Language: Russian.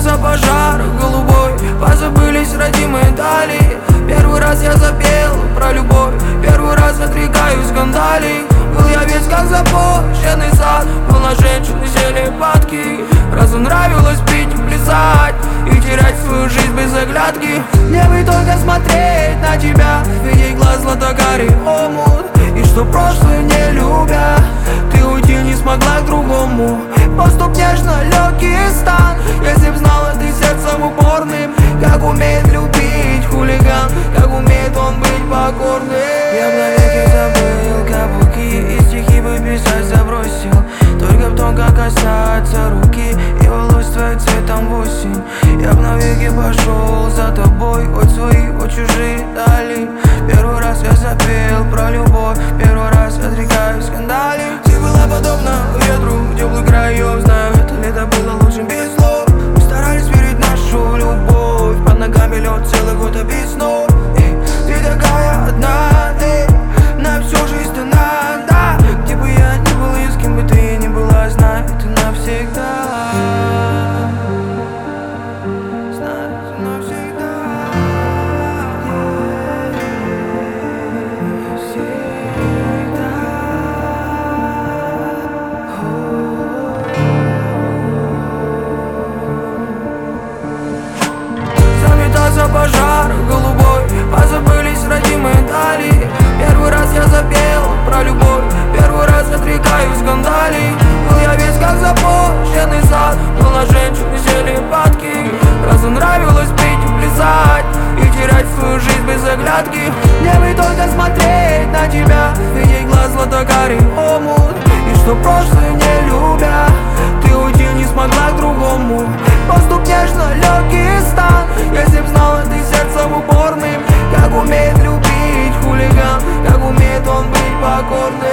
Заметался пожар голубой, позабылись родимые дали. Первый раз я запел про любовь, первый раз отрекаюсь скандалей. Был я весь как запущенный сад, полна женщин и сели падки. Разу нравилось пить, плясать и терять свою жизнь без оглядки. Мне бы только смотреть на тебя, видеть глаз златокарий омут. И что прошлое не любя, ты уйти не смогла к другому. Поступ нежно, легкий стан. Если б знала ты сердцем упорным, как умеет любить хулиган, как умеет он быть покорным. Я б навеки забыл каблуки и стихи бы писать забросил. Только в том, как касаться руки и волос твоих цветом в осень. Я б навеки пошел за тобой, хоть свои, хоть чужие дали. Первый раз я запел про любовь, первый раз отрекаюсь скандалей. Ты была подобна ветру теплых краев, знаю, это лето было лучшим без слов. Мы старались верить в нашу любовь, под ногами лед целый год объяснов. Ты такая одна, ты на всю жизнь ты надо. Где бы я ни был и с кем бы ты ни была, знай, ты навсегда. Знай, ты навсегда. Заметался пожар голубой, позабылись родимые дали. Первый раз я запел про любовь, первый раз отрекаюсь скандалей. Был я весь как запущенный сад, полна женщин и сели падки. Разу нравилось пить и плясать и терять свою жизнь без оглядки. Мне бы только смотреть на тебя, видеть глаз златокарий омут. И что прошлое не любя, ты уйти не смогла к другому. Поступ нежно, легкий стан. Если б знала ты сердцем упорным, как умеет любить хулиган, как умеет он быть покорным.